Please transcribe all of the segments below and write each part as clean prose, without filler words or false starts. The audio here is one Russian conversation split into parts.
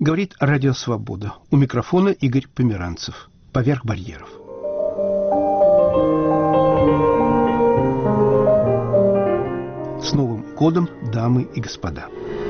Говорит Радио Свобода. У микрофона Игорь Померанцев. Поверх барьеров. С Новым годом, дамы и господа.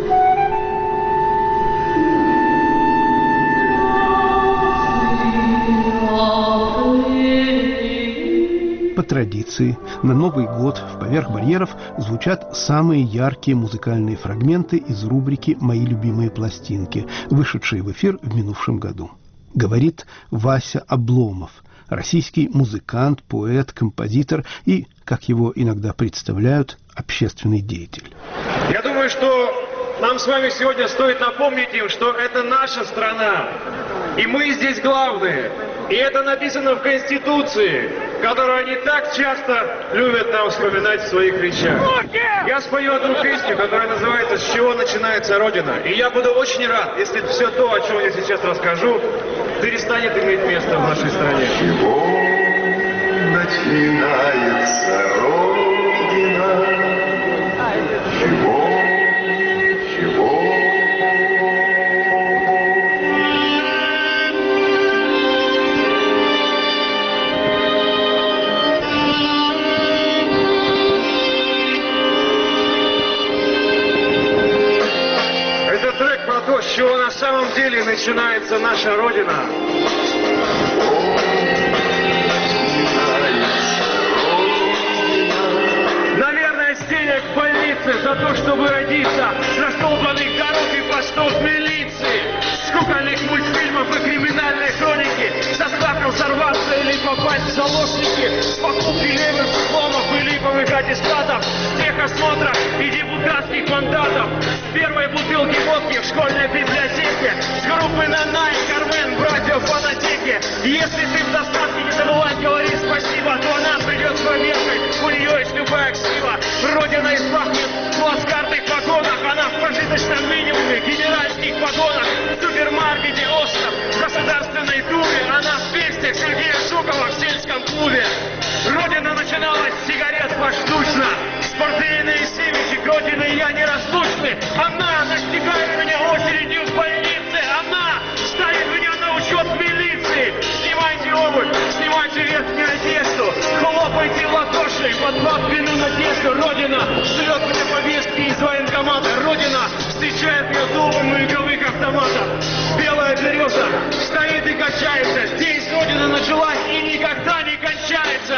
По традиции, на Новый год в «Поверх барьеров» звучат самые яркие музыкальные фрагменты из рубрики «Мои любимые пластинки», вышедшие в эфир в минувшем году. Говорит Вася Обломов, российский музыкант, поэт, композитор и, как его иногда представляют, общественный деятель. Я думаю, что нам с вами сегодня стоит напомнить им, что это наша страна, и мы здесь главные. И это написано в Конституции, которую они так часто любят нам вспоминать в своих речах. Я спою одну песню, которая называется «С чего начинается Родина». И я буду очень рад, если все то, о чем я сейчас расскажу, перестанет иметь место в нашей стране. С чего начинается Родина? Чего? С чего на самом деле начинается наша Родина? Наверное, с денег в больнице за то, чтобы родиться, с расколбанных дорог и постов милиции, с кукольных мультфильмов и криминальной хроники, со страхом сорваться или попасть в заложники, с покупки левых дипломов и липовых аттестатов, с техосмотров и депутатских мандатов, с первой бутылки водки в школьной библиотеке, с группы Нана и Кармен, братьев в фонотеке. Если ты в достатке, не забывай говорить спасибо, то она придет с проверкой, у нее есть любая ксива. Родина из пахнет в плацкартных вагонах, она в прожиточном минимуме, генеральских погонах, в супермаркете «Остров», в Государственной Думе, она в песнях Сергея Жукова в сельском клубе. Родина начиналась с сигарет поштучно, спортивные семечки, Родины я неразлучны. Она настигает меня очередью в больнице, она ставит меня на учет милиции. Снимайте обувь, снимайте верхнюю одежду, хлопайте в ладоши, под вину надежду. Родина шлет мне повестки из военкомата, Родина встречает меня дулом игровых автоматов. Белая береза стоит и качается, здесь Родина началась и никогда не кончается.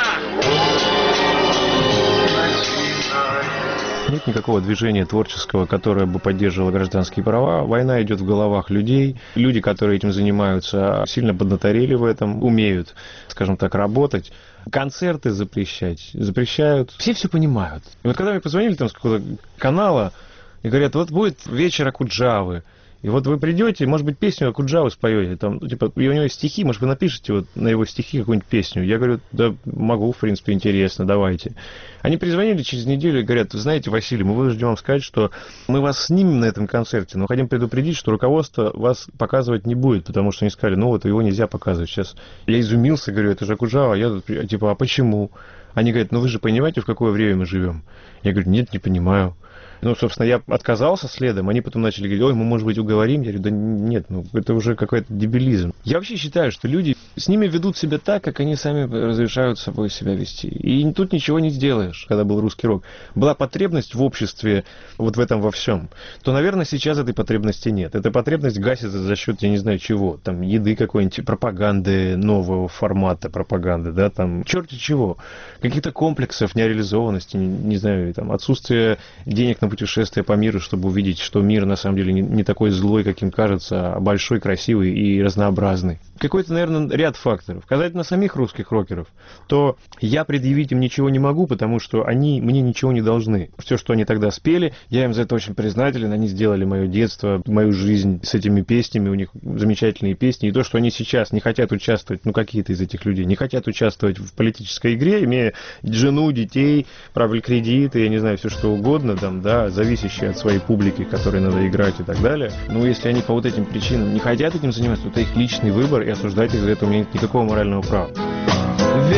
Нет никакого движения творческого, которое бы поддерживало гражданские права. Война идет в головах людей. Люди, которые этим занимаются, сильно поднаторели в этом, умеют, скажем так, работать. Концерты запрещают. Все понимают. И вот когда мне позвонили там с какого-то канала и говорят, вот будет вечер Окуджавы, и вот вы придете, может быть, песню Окуджавы споете, там, типа, и у него есть стихи, может, вы напишите вот на его стихи какую-нибудь песню. Я говорю, да могу, в принципе, интересно, давайте. Они перезвонили через неделю и говорят, знаете, Василий, мы вынуждены вам сказать, что мы вас снимем на этом концерте, но хотим предупредить, что руководство вас показывать не будет, потому что они сказали, ну вот его нельзя показывать сейчас. Я изумился, говорю, это же Окуджава, я тут, типа, а почему? Они говорят, ну вы же понимаете, в какое время мы живем? Я говорю, нет, не понимаю. Ну, собственно, я отказался следом, они потом начали говорить, ой, мы, может быть, уговорим. Я говорю, да нет, ну, это уже какой-то дебилизм. Я вообще считаю, что люди с ними ведут себя так, как они сами разрешают с собой себя вести. И тут ничего не сделаешь, когда был русский рок. Была потребность в обществе вот в этом во всем. То, наверное, сейчас этой потребности нет. Эта потребность гасится за счет, я не знаю чего, там, еды какой-нибудь, пропаганды, нового формата пропаганды, да, там, черти чего. Каких-то комплексов нереализованности, не знаю, там, отсутствие денег на путешествие по миру, чтобы увидеть, что мир на самом деле не такой злой, каким кажется, а большой, красивый и разнообразный. Какой-то, наверное, ряд факторов. Касательно самих русских рокеров, то я предъявить им ничего не могу, потому что они мне ничего не должны. Все, что они тогда спели, я им за это очень признателен. Они сделали мое детство, мою жизнь с этими песнями, у них замечательные песни. И то, что они сейчас не хотят участвовать, ну, какие-то из этих людей, не хотят участвовать в политической игре, имея жену, детей, правильно, кредиты, я не знаю, все что угодно, там, да, зависящие от своей публики, которой надо играть и так далее. Но если они по вот этим причинам не хотят этим заниматься, то это их личный выбор, и осуждать их за это у меня нет никакого морального права. Верим в вас,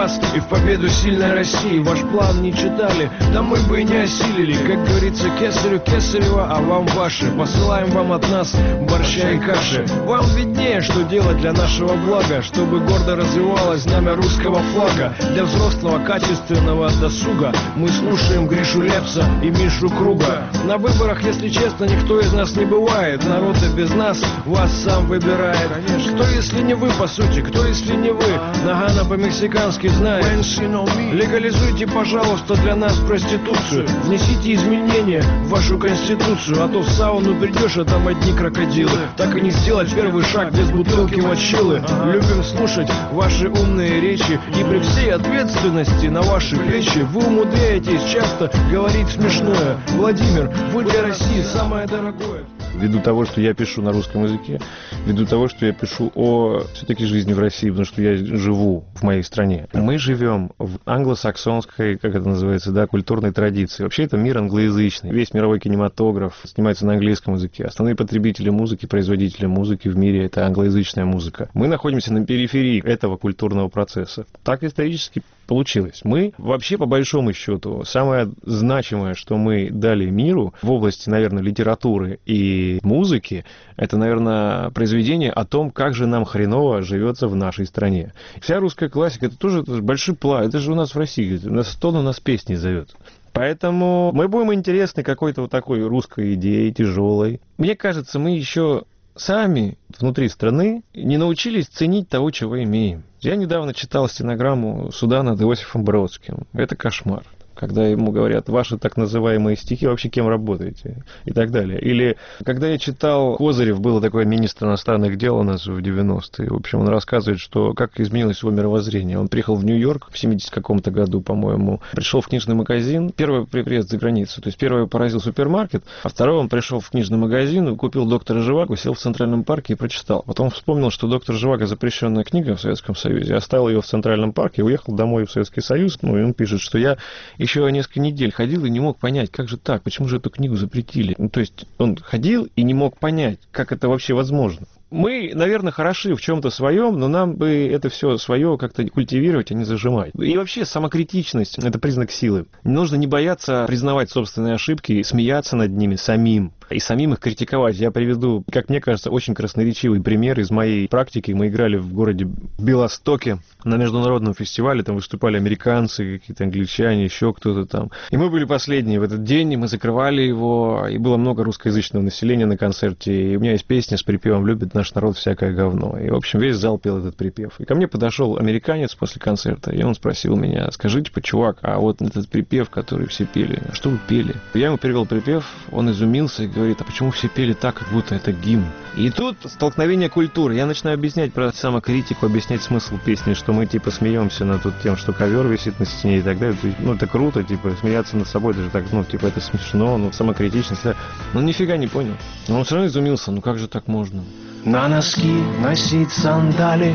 нас и в победу сильной России. Ваш план не читали, да мы бы и не осилили. Как говорится, кесарю кесарева, а вам ваше. Посылаем вам от нас борща и каши. Вам виднее, что делать для нашего блага, чтобы гордо развивалось знамя русского флага. Для взрослого качественного досуга мы слушаем Гришу Лепса и Мишу Круга. На выборах, если честно, никто из нас не бывает. Народ и без нас вас сам выбирает. Кто, если не вы, по сути, кто, если не вы? Нагано по-мексикански знает. Легализуйте, пожалуйста, для нас проституцию. Внесите изменения в вашу конституцию. А то в сауну придешь, а там одни крокодилы. Так и не сделать первый шаг без бутылки мочилы. Любим слушать ваши умные речи. И при всей ответственности на ваши плечи вы умудряетесь часто говорить смешное. Владимир, вы для России самое дорогое. Ввиду того, что я пишу на русском языке, ввиду того, что я пишу о все-таки жизни в России, потому что я живу в моей стране. Мы живем в англосаксонской, как это называется, да, культурной традиции. Вообще это мир англоязычный. Весь мировой кинематограф снимается на английском языке. Основные потребители музыки, производители музыки в мире — это англоязычная музыка. Мы находимся на периферии этого культурного процесса. Так исторически получилось. Мы вообще, по большому счету, самое значимое, что мы дали миру в области, наверное, литературы и музыки, это, наверное, произведение о том, как же нам хреново живется в нашей стране. Вся русская классика — это тоже большой план. Это же у нас в России. Кто на нас песни зовет? Поэтому мы будем интересны какой-то вот такой русской идеей, тяжелой. Мне кажется, мы еще сами внутри страны не научились ценить того, чего имеем. Я недавно читал стенограмму суда над Иосифом Бродским. Это кошмар. Когда ему говорят, ваши так называемые стихи, вообще кем работаете? И так далее. Или когда я читал Козырев, был такой министр иностранных дел у нас в 90-е. В общем, он рассказывает, что как изменилось его мировоззрение. Он приехал в Нью-Йорк в 70 каком-то году, по-моему. Пришел в книжный магазин. Первый приезд за границу. То есть первый поразил супермаркет, а второй он пришел в книжный магазин, купил «Доктора Живаго», сел в Центральном парке и прочитал. Потом вспомнил, что «Доктор Живаго» запрещенная книга в Советском Союзе. Оставил ее в Центральном парке и уехал домой в Советский Союз. Ну, и он пишет, что я еще несколько недель ходил и не мог понять, как же так, почему же эту книгу запретили. Ну, то есть он ходил и не мог понять, как это вообще возможно. Мы, наверное, хороши в чем-то своем, но нам бы это все свое как-то культивировать, а не зажимать. И вообще самокритичность — это признак силы. Нужно не бояться признавать собственные ошибки и смеяться над ними самим. И самим их критиковать. Я приведу, как мне кажется, очень красноречивый пример из моей практики. Мы играли в городе Белостоке на международном фестивале. Там выступали американцы, какие-то англичане, еще кто-то там. И мы были последние в этот день, и мы закрывали его. И было много русскоязычного населения на концерте. И у меня есть песня с припевом «Любит наш народ всякое говно». И, в общем, весь зал пел этот припев. И ко мне подошел американец после концерта, и он спросил меня: скажите, чувак, а вот этот припев, который все пели, а что вы пели? Я ему перевел припев, он изумился и говорит: а почему все пели так, как будто это гимн? И тут столкновение культур. Я начинаю объяснять про самокритику, объяснять смысл песни, что мы, типа, смеемся над тем, что ковер висит на стене и так далее. То есть, ну, это круто, типа, смеяться над собой, даже так, ну, типа, это смешно, ну, самокритичность. Ну, нифига не понял. Но он все равно изумился, ну, как же так можно? На носки носить сандали,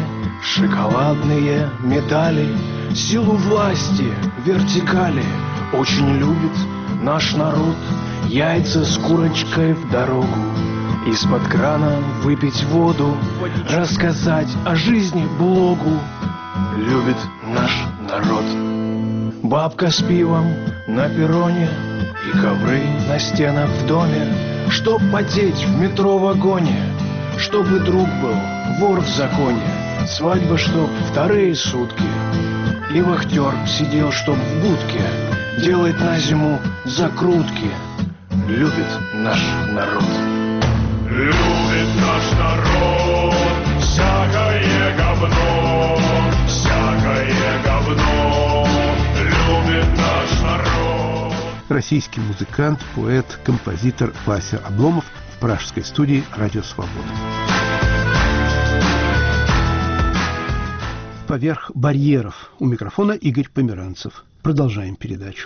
шоколадные медали, силу власти, вертикали очень любит наш народ. Яйца с курочкой в дорогу, из-под крана выпить воду, рассказать о жизни блогу любит наш народ. Бабка с пивом на перроне и ковры на стенах в доме, чтоб потеть в метро-вагоне, чтобы друг был вор в законе, свадьба чтоб вторые сутки, и вахтер сидел чтоб в будке, делает на зиму закрутки. Любит наш народ. Любит наш народ всякое говно, всякое говно. Любит наш народ. Российский музыкант, поэт, композитор Вася Обломов в пражской студии «Радио Свобода». Поверх барьеров. У микрофона Игорь Померанцев. Продолжаем передачу.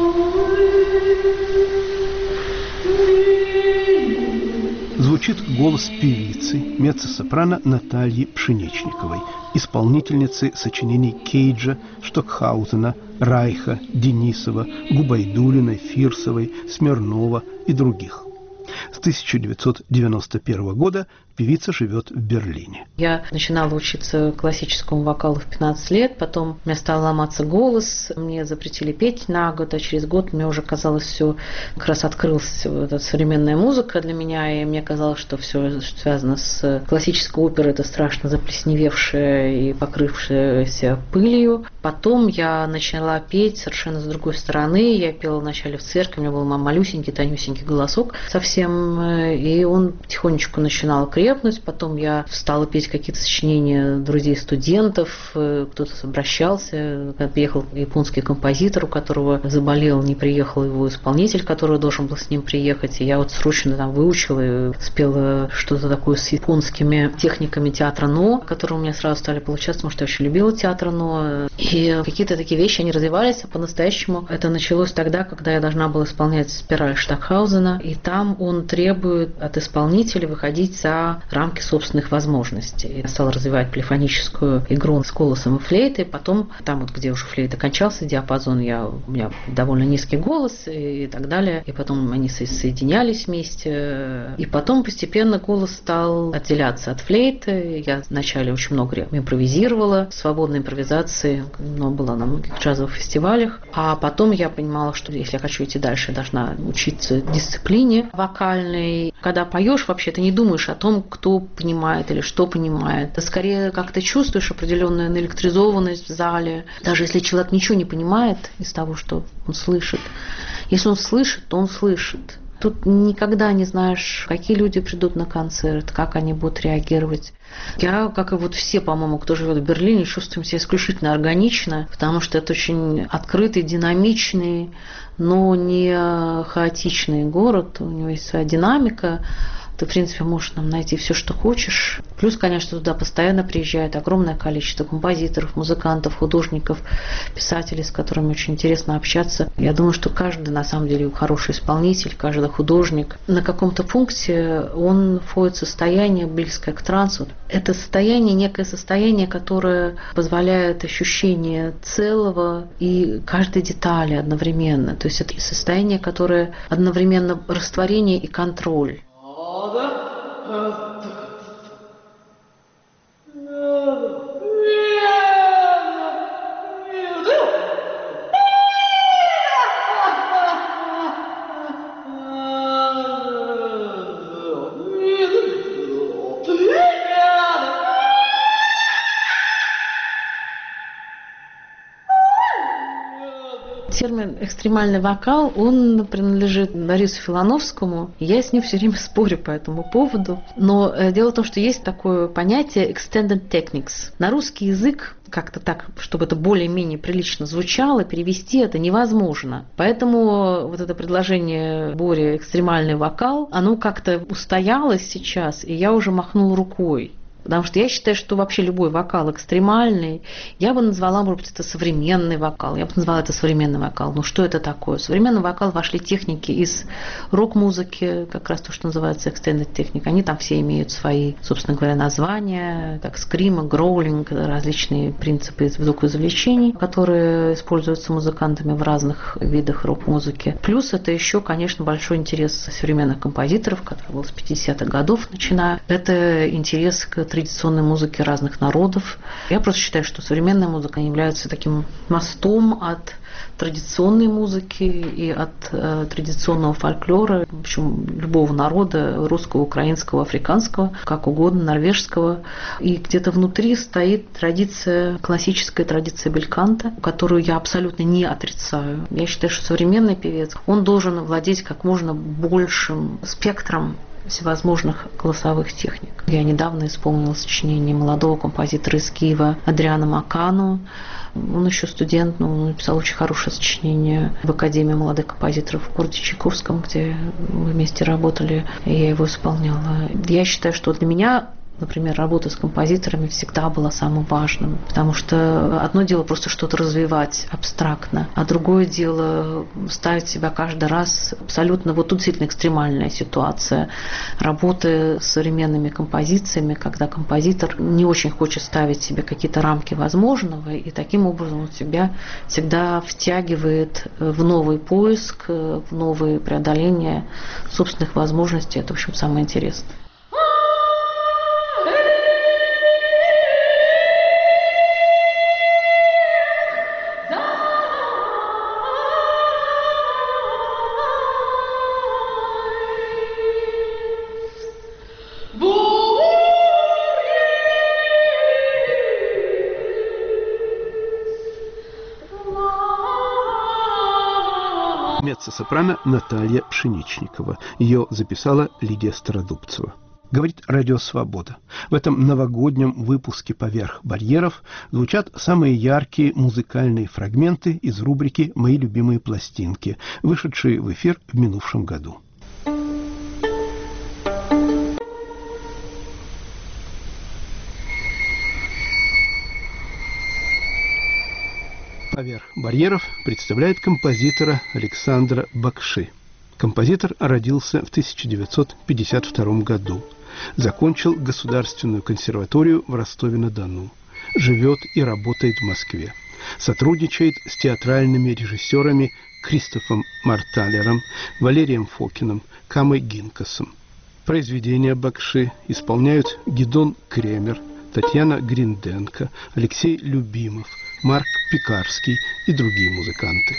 Звучит голос голос певицы, меццо-сопрано Натальи Пшеничниковой, исполнительницы сочинений Кейджа, Штокхаузена, Райха, Денисова, Губайдулиной, Фирсовой, Смирнова и других. С 1991 года певица живет в Берлине. Я начинала учиться классическому вокалу в 15 лет, потом у меня стал ломаться голос, мне запретили петь на год, а через год мне уже казалось все, как раз открылась вот эта современная музыка для меня, и мне казалось, что все, что связано с классической оперой, это страшно заплесневевшее и покрывшееся пылью. Потом я начала петь совершенно с другой стороны. Я пела вначале в церкви, у меня был малюсенький, тонюсенький голосок совсем, и он потихонечку начинал крепнуть. Потом я стала петь какие-то сочинения друзей-студентов, кто-то обращался, приехал японский композитор, у которого заболел, не приехал его исполнитель, который должен был с ним приехать, и я вот срочно там выучила и спела что-то такое с японскими техниками театра Но, которые у меня сразу стали получаться, потому что я очень любила театр Но. И какие-то такие вещи, они развивались, а по-настоящему это началось тогда, когда я должна была исполнять спираль Штокхаузена, и там он требует от исполнителя выходить за рамки собственных возможностей. Я стала развивать полифоническую игру с голосом и флейтой, потом там вот, где уже флейта кончался, диапазон, у меня довольно низкий голос и так далее, и потом они соединялись вместе, и потом постепенно голос стал отделяться от флейты. Я вначале очень много импровизировала, свободной импровизации, но была на многих джазовых фестивалях, а потом я понимала, что если я хочу идти дальше, я должна учиться дисциплине вокальной. Когда поешь, вообще ты не думаешь о том, кто понимает или что понимает. Ты скорее как-то чувствуешь определенную наэлектризованность в зале, даже если человек ничего не понимает из того, что он слышит. Если он слышит, то он слышит. Тут никогда не знаешь, какие люди придут на концерт, как они будут реагировать. Я, как и вот все, по-моему, кто живет в Берлине, чувствуем себя исключительно органично, потому что это очень открытый, динамичный, но не хаотичный город. У него есть своя динамика. Ты, в принципе, можешь там найти все, что хочешь. Плюс, конечно, туда постоянно приезжает огромное количество композиторов, музыкантов, художников, писателей, с которыми очень интересно общаться. Я думаю, что каждый, на самом деле, хороший исполнитель, каждый художник, на каком-то пункте он входит в состояние, близкое к трансу. Это состояние, некое состояние, которое позволяет ощущение целого и каждой детали одновременно. То есть это состояние, которое одновременно растворение и контроль. Термин «экстремальный вокал», он принадлежит Борису Филоновскому. Я с ним все время спорю по этому поводу. Но дело в том, что есть такое понятие «extended techniques». На русский язык как-то так, чтобы это более-менее прилично звучало, перевести это невозможно. Поэтому вот это предложение Бори «экстремальный вокал», оно как-то устоялось сейчас, и я уже махнула рукой. Потому что я считаю, что вообще любой вокал экстремальный, я бы назвала, может быть, это современный вокал. Я бы назвала это современный вокал. Ну что это такое? В современный вокал вошли техники из рок-музыки, как раз то, что называется extended техник. Они там все имеют свои, собственно говоря, названия, так, скрима, гроулинг, различные принципы звукоизвлечений, которые используются музыкантами в разных видах рок-музыки. Плюс это еще, конечно, большой интерес современных композиторов, который был с 50-х годов начиная. Это интерес к традиционной музыки разных народов. Я просто считаю, что современная музыка является таким мостом от традиционной музыки и от традиционного фольклора, в общем, любого народа, русского, украинского, африканского, как угодно, норвежского. И где-то внутри стоит традиция, классическая традиция бельканта, которую я абсолютно не отрицаю. Я считаю, что современный певец, он должен владеть как можно большим спектром всевозможных голосовых техник. Я недавно исполнила сочинение молодого композитора из Киева Адриана Макану. Он еще студент, но он написал очень хорошее сочинение в Академии молодых композиторов в городе Чайковском, где мы вместе работали, и я его исполняла. Я считаю, что для меня например, работа с композиторами всегда была самым важным, потому что одно дело просто что-то развивать абстрактно, а другое дело ставить себя каждый раз абсолютно... Вот тут действительно экстремальная ситуация работы с современными композициями, когда композитор не очень хочет ставить себе какие-то рамки возможного, и таким образом он себя всегда втягивает в новый поиск, в новые преодоления собственных возможностей. Это, в общем, самое интересное. Меццо-сопрано Наталья Пшеничникова. Ее записала Лидия Стародубцева. Говорит Радио Свобода. В этом новогоднем выпуске «Поверх барьеров» звучат самые яркие музыкальные фрагменты из рубрики «Мои любимые пластинки», вышедшие в эфир в минувшем году. «Поверх барьеров» представляет композитора Александра Бакши. Композитор родился в 1952 году. Закончил Государственную консерваторию в Ростове-на-Дону. Живет и работает в Москве. Сотрудничает с театральными режиссерами Кристофом Марталером, Валерием Фокиным, Камой Гинкасом. Произведения Бакши исполняют Гидон Кремер, Татьяна Гринденко, Алексей Любимов, Марк Пекарский и другие музыканты.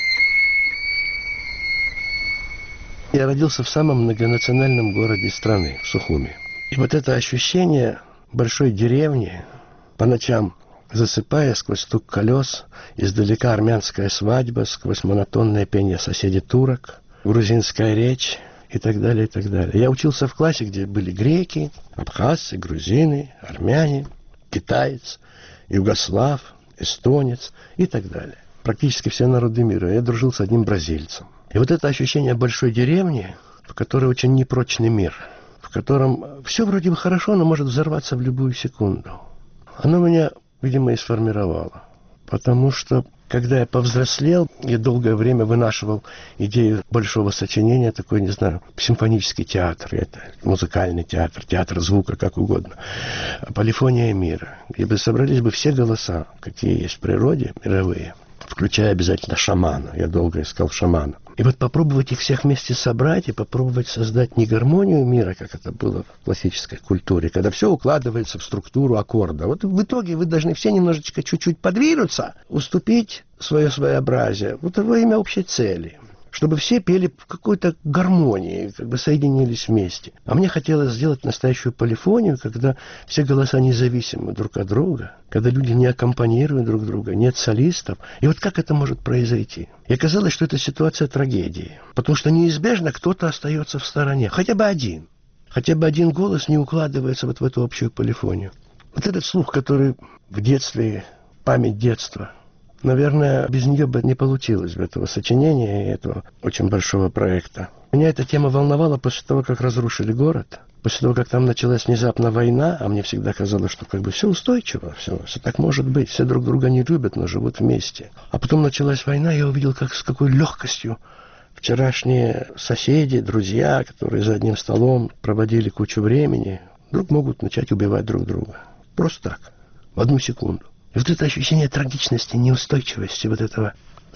Я родился в самом многонациональном городе страны, в Сухуми. И вот это ощущение большой деревни, по ночам засыпая сквозь стук колес, издалека армянская свадьба, сквозь монотонное пение соседей турок, грузинская речь и так далее, и так далее. Я учился в классе, где были греки, абхазцы, грузины, армяне, китаец, югослав, эстонец и так далее. Практически все народы мира. Я дружил с одним бразильцем. И вот это ощущение большой деревни, в которой очень непрочный мир, в котором все вроде бы хорошо, но может взорваться в любую секунду, оно меня, видимо, и сформировало. Потому что, когда я повзрослел, я долгое время вынашивал идею большого сочинения, такой, не знаю, симфонический театр, это музыкальный театр, театр звука, как угодно, полифония мира, где бы собрались бы все голоса, какие есть в природе, мировые, включая обязательно шамана. Я долго искал шамана. И вот попробовать их всех вместе собрать и попробовать создать не гармонию мира, как это было в классической культуре, когда все укладывается в структуру аккорда. Вот в итоге вы должны все немножечко чуть-чуть подвинуться, уступить свое своеобразие вот во имя общей цели, чтобы все пели в какой-то гармонии, как бы соединились вместе. А мне хотелось сделать настоящую полифонию, когда все голоса независимы друг от друга, когда люди не аккомпанируют друг друга, нет солистов. И вот как это может произойти? И оказалось, что это ситуация трагедии, потому что неизбежно кто-то остается в стороне, хотя бы один. Хотя бы один голос не укладывается вот в эту общую полифонию. Вот этот слух, который в детстве, память детства, наверное, без нее бы не получилось бы этого сочинения и этого очень большого проекта. Меня эта тема волновала после того, как разрушили город, после того, как там началась внезапно война, а мне всегда казалось, что как бы все устойчиво, все так может быть, все друг друга не любят, но живут вместе. А потом началась война, я увидел, как с какой легкостью вчерашние соседи, друзья, которые за одним столом проводили кучу времени, вдруг могут начать убивать друг друга. Просто так, в одну секунду. И вот это ощущение трагичности, неустойчивости, вот этого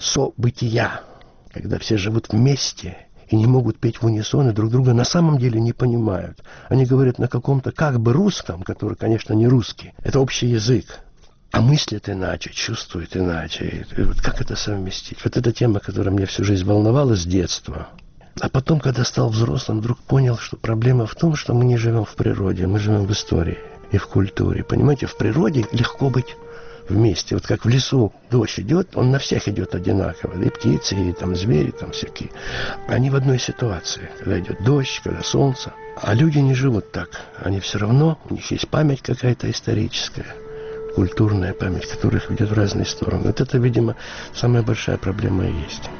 события, когда все живут вместе и не могут петь в унисон, и друг друга на самом деле не понимают. Они говорят на каком-то как бы русском, который, конечно, не русский. Это общий язык. А мыслят иначе, чувствуют иначе. И вот как это совместить? Вот эта тема, которая меня всю жизнь волновала с детства. А потом, когда стал взрослым, вдруг понял, что проблема в том, что мы не живем в природе, мы живем в истории и в культуре. Понимаете, в природе легко быть вместе. Вот как в лесу дождь идет, он на всех идет одинаково. И птицы, и там звери, там всякие. Они в одной ситуации. Когда идет дождь, когда солнце. А люди не живут так. Они все равно, у них есть память какая-то историческая, культурная память, которая их ведет в разные стороны. Вот это, видимо, самая большая проблема и есть.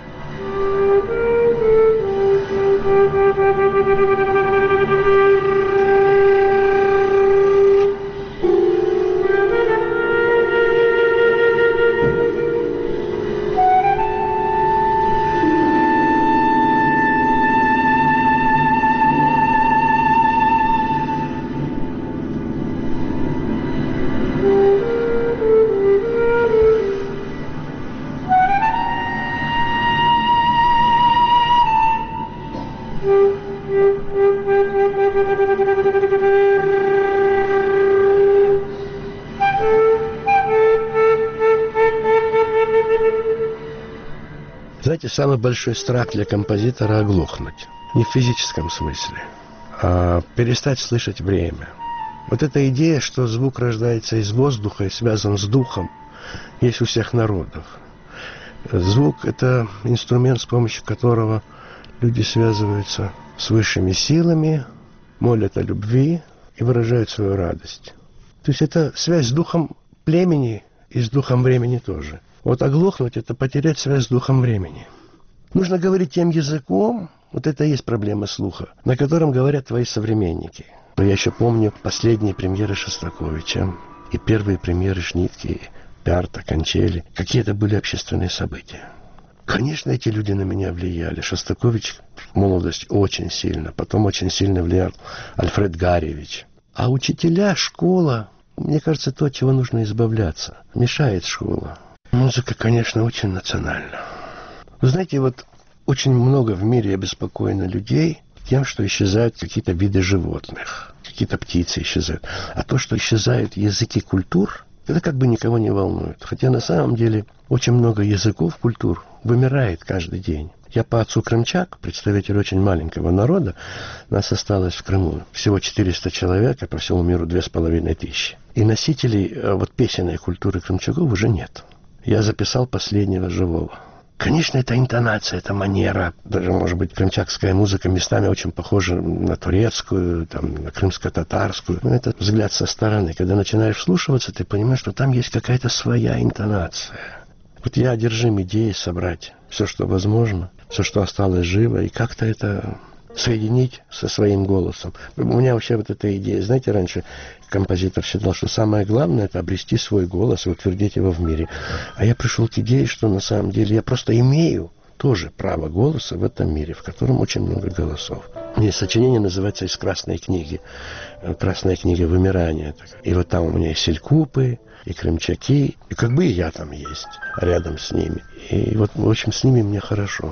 знаете, самый большой страх для композитора — оглохнуть. Не в физическом смысле, а перестать слышать время. Вот эта идея, что звук рождается из воздуха и связан с духом, есть у всех народов. Звук — это инструмент, с помощью которого люди связываются с высшими силами, молят о любви и выражают свою радость. То есть это связь с духом племени и с духом времени тоже. Вот оглохнуть — это потерять связь с духом времени. Нужно говорить тем языком, вот это и есть проблема слуха, на котором говорят твои современники. Я еще помню последние премьеры Шостаковича и первые премьеры Шнитке, Пярта, Кончели. Какие это были общественные события. Конечно, эти люди на меня влияли. Шостакович в молодости очень сильно, потом очень сильно влиял Альфред Гарьевич. А учителя, школа, мне кажется, то, от чего нужно избавляться. Мешает школа. Музыка, конечно, очень национальна. Вы знаете, вот очень много в мире обеспокоено людей тем, что исчезают какие-то виды животных, какие-то птицы исчезают. А то, что исчезают языки культур, это как бы никого не волнует. Хотя на самом деле очень много языков, культур вымирает каждый день. Я по отцу крымчак, представитель очень маленького народа. Нас осталось в Крыму всего 400 человек, а по всему миру 2500. И носителей вот песенной культуры крымчаков уже нет. Я записал последнего живого. Конечно, это интонация, это манера. Даже, может быть, крымчакская музыка местами очень похожа на турецкую, там, на крымско-татарскую. Но это взгляд со стороны. Когда начинаешь вслушиваться, ты понимаешь, что там есть какая-то своя интонация. Вот я одержим идеей собрать все, что возможно, все, что осталось живо, и как-то это соединить со своим голосом. У меня вообще вот эта идея, знаете, раньше композитор считал, что самое главное — это обрести свой голос и утвердить его в мире. А я пришел к идее, что на самом деле я просто имею тоже право голоса в этом мире, в котором очень много голосов. Мне сочинение называется «Из красной книги». «Красная книга вымирания». И вот там у меня и селькупы, и крымчаки, и как бы и я там есть рядом с ними. И вот, в общем, с ними мне хорошо.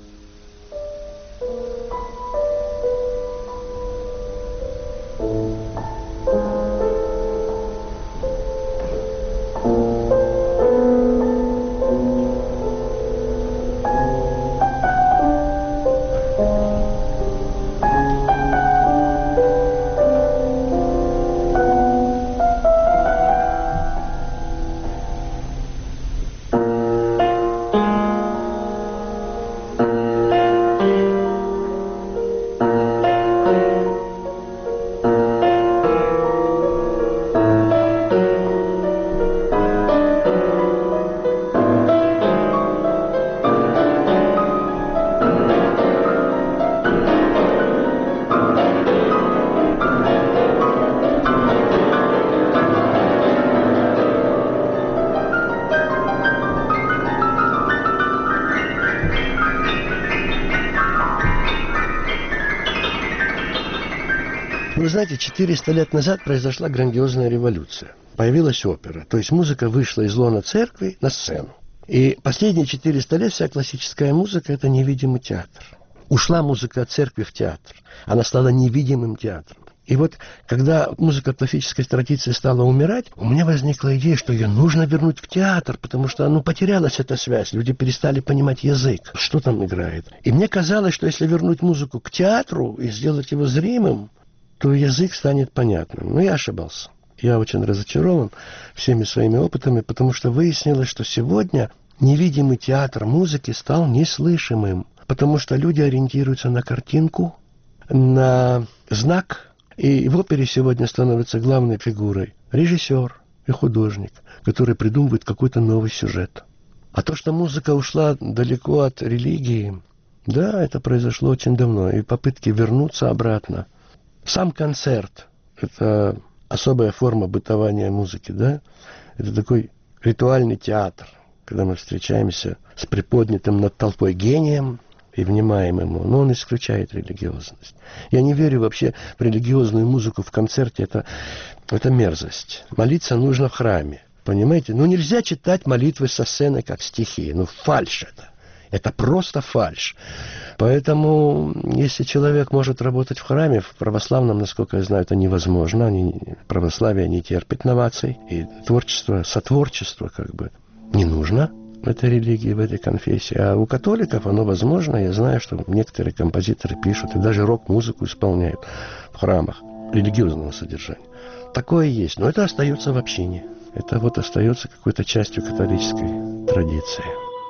Вы знаете, 400 лет назад произошла грандиозная революция. Появилась опера. То есть музыка вышла из лона церкви на сцену. И последние 400 лет вся классическая музыка — это невидимый театр. Ушла музыка от церкви в театр. Она стала невидимым театром. И вот, когда музыка классической традиции стала умирать, у меня возникла идея, что ее нужно вернуть в театр, потому что, потерялась эта связь. Люди перестали понимать язык, что там играет. И мне казалось, что если вернуть музыку к театру и сделать его зримым, то язык станет понятным. Но я ошибался. Я очень разочарован всеми своими опытами, потому что выяснилось, что сегодня невидимый театр музыки стал неслышимым, потому что люди ориентируются на картинку, на знак, и в опере сегодня становится главной фигурой режиссер и художник, который придумывает какой-то новый сюжет. А то, что музыка ушла далеко от религии, да, это произошло очень давно, и попытки вернуться обратно. Сам концерт — это особая форма бытования музыки, да? Это такой ритуальный театр, когда мы встречаемся с приподнятым над толпой гением и внимаем ему, но он исключает религиозность. Я не верю вообще в религиозную музыку в концерте, это мерзость. Молиться нужно в храме, понимаете? Нельзя читать молитвы со сцены как стихи, фальшь это. Это просто фальшь. Поэтому, если человек может работать в храме, в православном, насколько я знаю, это невозможно. Православие не терпит новаций. И творчество, сотворчество не нужно. в этой религии, в этой конфессии. А у католиков оно возможно. Я знаю, что некоторые композиторы пишут и даже рок-музыку исполняют в храмах религиозного содержания. Такое есть, но это остается в общине. Это вот остается какой-то частью католической традиции.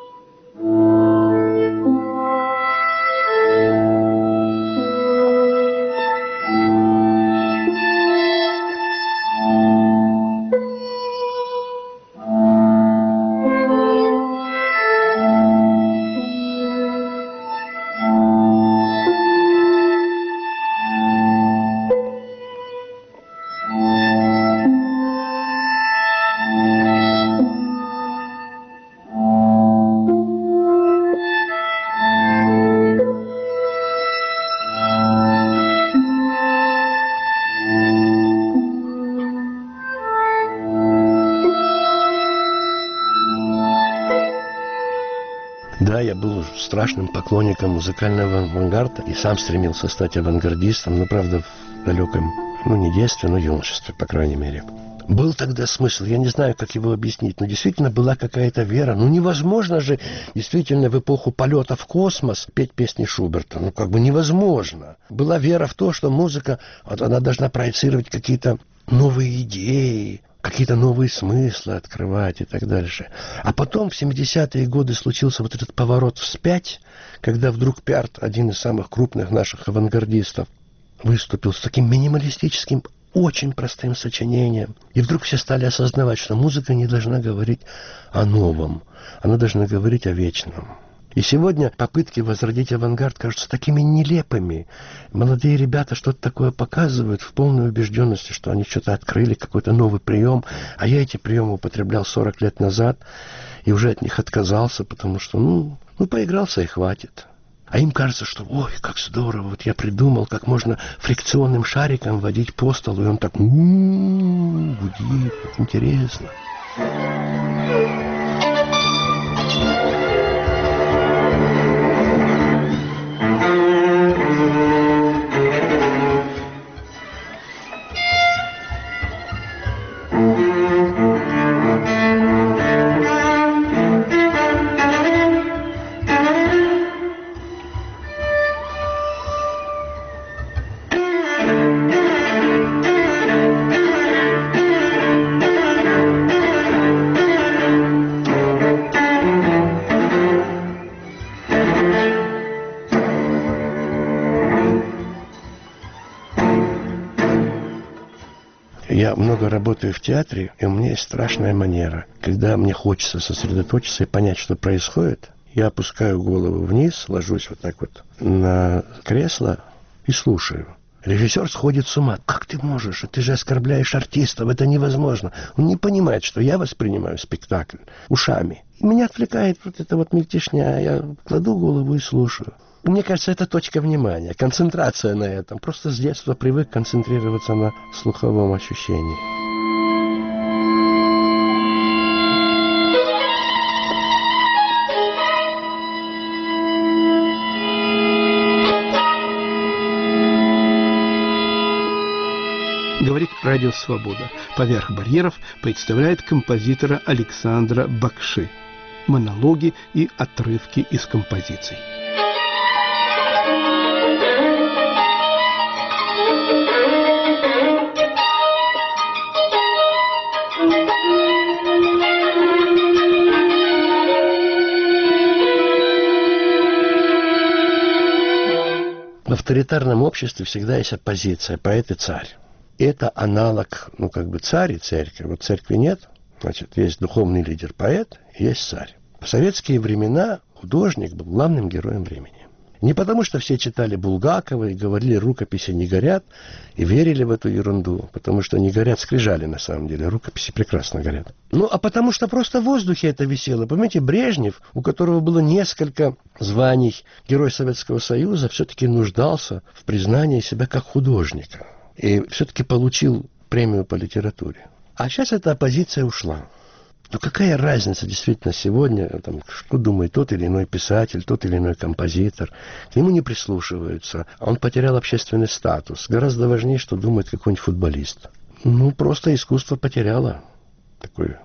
Да, я был страшным поклонником музыкального авангарда и сам стремился стать авангардистом, но, правда, в далеком, не детстве, но юношестве, по крайней мере. Был тогда смысл, я не знаю, как его объяснить, но действительно была какая-то вера. Невозможно же действительно в эпоху полета в космос петь песни Шуберта. Невозможно. Была вера в то, что музыка, она должна проецировать какие-то новые идеи, какие-то новые смыслы открывать и так дальше. А потом в 70-е годы случился вот этот поворот вспять, когда вдруг Пиарт, один из самых крупных наших авангардистов, выступил с таким минималистическим, очень простым сочинением. И вдруг все стали осознавать, что музыка не должна говорить о новом, она должна говорить о вечном. И сегодня попытки возродить авангард кажутся такими нелепыми. Молодые ребята что-то такое показывают в полной убежденности, что они что-то открыли, какой-то новый прием. А я эти приемы употреблял 40 лет назад и уже от них отказался, потому что, поигрался и хватит. А им кажется, что, ой, как здорово, вот я придумал, как можно фрикционным шариком водить по столу, и он так гудит, интересно. Я много работаю в театре, и у меня есть страшная манера. Когда мне хочется сосредоточиться и понять, что происходит, я опускаю голову вниз, ложусь вот так вот на кресло и слушаю. Режиссер сходит с ума. Как ты можешь? Ты же оскорбляешь артистов, это невозможно. Он не понимает, что я воспринимаю спектакль ушами. И меня отвлекает вот эта вот мельтешня. Я кладу голову и слушаю. Мне кажется, это точка внимания, концентрация на этом. Просто с детства привык концентрироваться на слуховом ощущении. Говорит Радио Свобода. «Поверх барьеров» представляет композитора Александра Бакши. Монологи и отрывки из композиций. В авторитарном обществе всегда есть оппозиция, поэт и царь. Это аналог, царь и церковь. Вот церкви нет, значит, есть духовный лидер поэт, есть царь. В советские времена художник был главным героем времени. Не потому, что все читали Булгакова и говорили, рукописи не горят, и верили в эту ерунду, потому что не горят скрижали, на самом деле, рукописи прекрасно горят. А потому что просто в воздухе это висело. Понимаете, Брежнев, у которого было несколько званий Герой Советского Союза, все-таки нуждался в признании себя как художника. И все-таки получил премию по литературе. А сейчас эта оппозиция ушла. Какая разница действительно сегодня, что думает тот или иной писатель, тот или иной композитор. К нему не прислушиваются. Он потерял общественный статус. Гораздо важнее, что думает какой-нибудь футболист. Просто искусство потеряло такой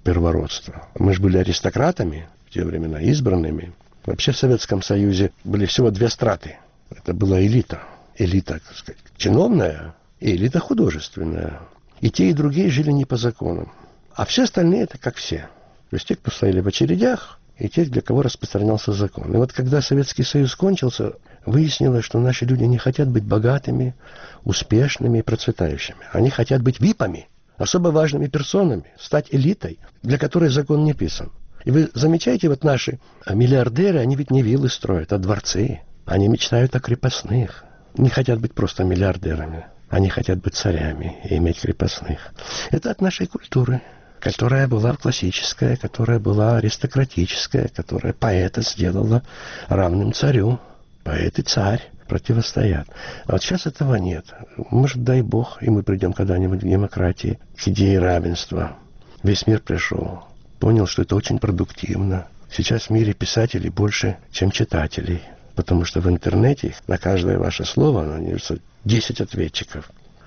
первородства. Мы же были аристократами в те времена, избранными. Вообще в Советском Союзе были всего две страты. Это была элита. Элита, так сказать, чиновная и элита художественная. И те, и другие жили не по законам. А все остальные это как все. То есть те, кто стояли в очередях, и те, для кого распространялся закон. И вот когда Советский Союз кончился, выяснилось, что наши люди не хотят быть богатыми, успешными и процветающими. Они хотят быть випами, особо важными персонами, стать элитой, для которой закон не писан. И вы замечаете, вот наши миллиардеры, они ведь не виллы строят, а дворцы. Они мечтают о крепостных. Не хотят быть просто миллиардерами. Они хотят быть царями и иметь крепостных. Это от нашей культуры, которая была классическая, которая была аристократическая, которая поэта сделала равным царю. Поэт и царь противостоят. А вот сейчас этого нет. Может, дай бог, и мы придем когда-нибудь к демократии, к идее равенства. Весь мир пришел. Понял, что это очень продуктивно. Сейчас в мире писателей больше, чем читателей. Потому что в интернете на каждое ваше слово найдется 10 ответчиков.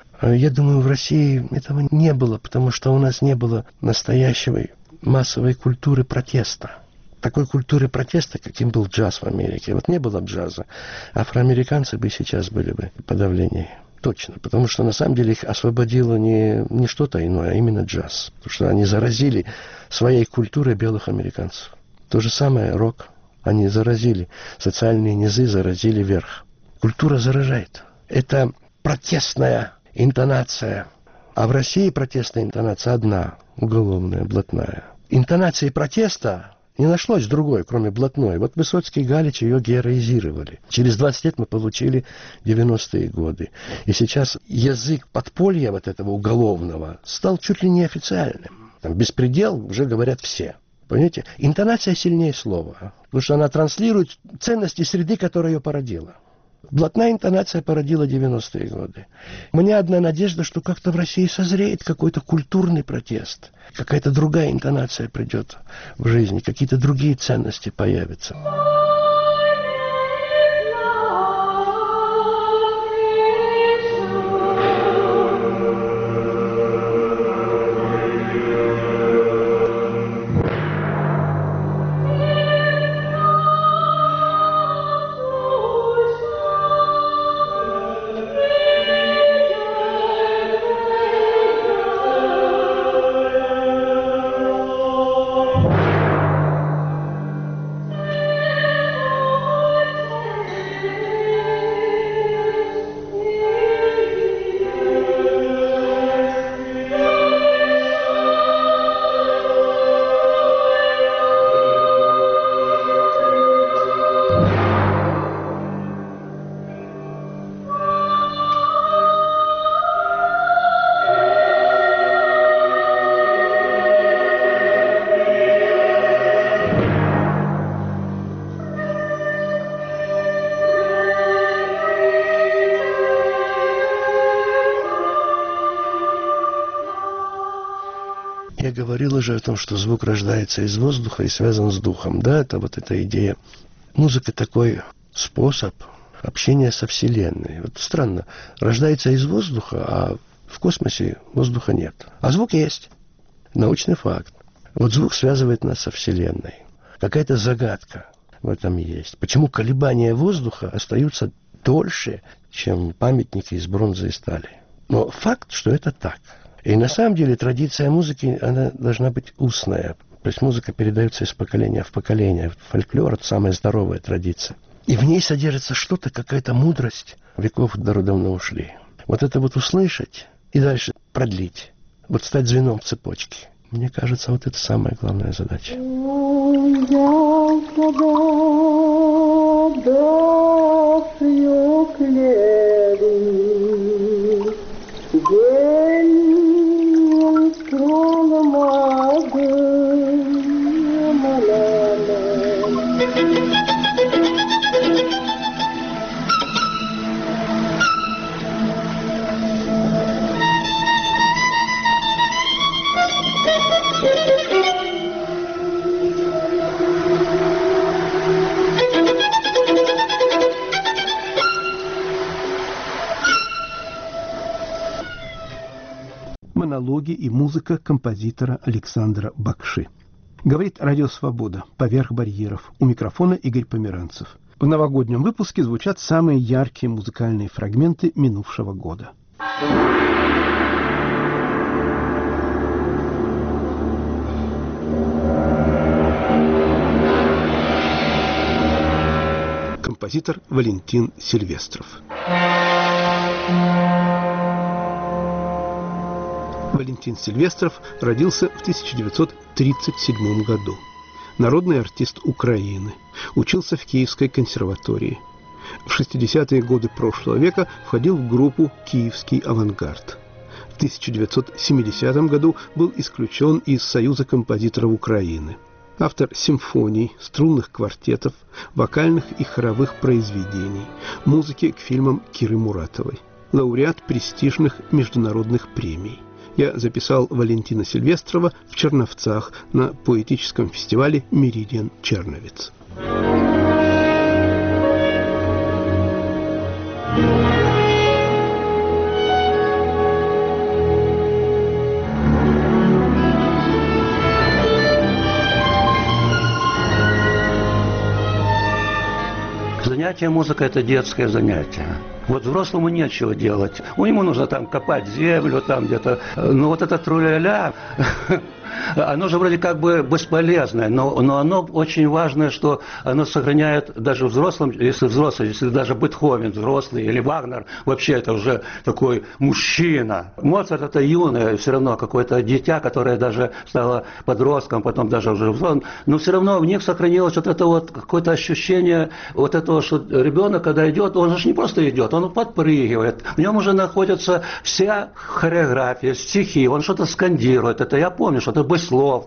Я думаю, в России этого не было, потому что у нас не было настоящей массовой культуры протеста. Такой культуры протеста, каким был джаз в Америке. Вот не было джаза. Афроамериканцы бы сейчас были бы в подавлении. Точно. Потому что на самом деле их освободило не что-то иное, а именно джаз. Потому что они заразили своей культурой белых американцев. То же самое рок. Они заразили. Социальные низы заразили верх. Культура заражает. Это протестная интонация. А в России протестная интонация одна. Уголовная, блатная. Интонации протеста не нашлось другой, кроме блатной. Вот Высоцкий и Галич ее героизировали. Через 20 лет мы получили 90-е годы. И сейчас язык подполья вот этого уголовного стал чуть ли не официальным. Там беспредел уже говорят все. Понимаете? Интонация сильнее слова. Потому что она транслирует ценности среды, которая ее породила. Блатная интонация породила 90-е годы. У меня одна надежда, что как-то в России созреет какой-то культурный протест. Какая-то другая интонация придет в жизни, какие-то другие ценности появятся. Я говорил уже о том, что звук рождается из воздуха и связан с духом. Да, это вот эта идея. Музыка такой способ общения со Вселенной. Вот странно, рождается из воздуха, а в космосе воздуха нет. А звук есть. Научный факт. Вот звук связывает нас со Вселенной. Какая-то загадка в этом есть. Почему колебания воздуха остаются дольше, чем памятники из бронзы и стали? Но факт, что это так. И на самом деле традиция музыки, она должна быть устная. То есть музыка передается из поколения в поколение. Фольклор – это самая здоровая традиция. И в ней содержится что-то, какая-то мудрость. Веков давно ушли. Вот это вот услышать и дальше продлить. Вот стать звеном в цепочке. Мне кажется, вот это самая главная задача. диалоги и музыка композитора Александра Бакши. Говорит «Радио Свобода» поверх барьеров. У микрофона Игорь Померанцев. В новогоднем выпуске звучат самые яркие музыкальные фрагменты минувшего года. Композитор Валентин Сильвестров. Валентин Сильвестров родился в 1937 году. Народный артист Украины. Учился в Киевской консерватории. В 60-е годы прошлого века входил в группу «Киевский авангард». В 1970 году был исключен из Союза композиторов Украины. Автор симфоний, струнных квартетов, вокальных и хоровых произведений, музыки к фильмам Киры Муратовой. Лауреат престижных международных премий. Я записал Валентина Сильвестрова в Черновцах на поэтическом фестивале «Меридиан Черновец». Занятие музыкой – это детское занятие. Вот взрослому нечего делать. Ему нужно там копать землю, там где-то. Но вот это тру-ля-ля, оно же вроде как бы бесполезное, но оно очень важное, что оно сохраняет даже взрослым, если даже Бетховен взрослый или Вагнер, вообще это уже такой мужчина. Моцарт это юное, все равно какое-то дитя, которое даже стало подростком, потом даже уже взрослым, но все равно в них сохранилось вот это вот какое-то ощущение вот этого, что ребенок, когда идет, он же не просто идет, он подпрыгивает, в нем уже находится вся хореография, стихи, он что-то скандирует, это я помню, что это без слов,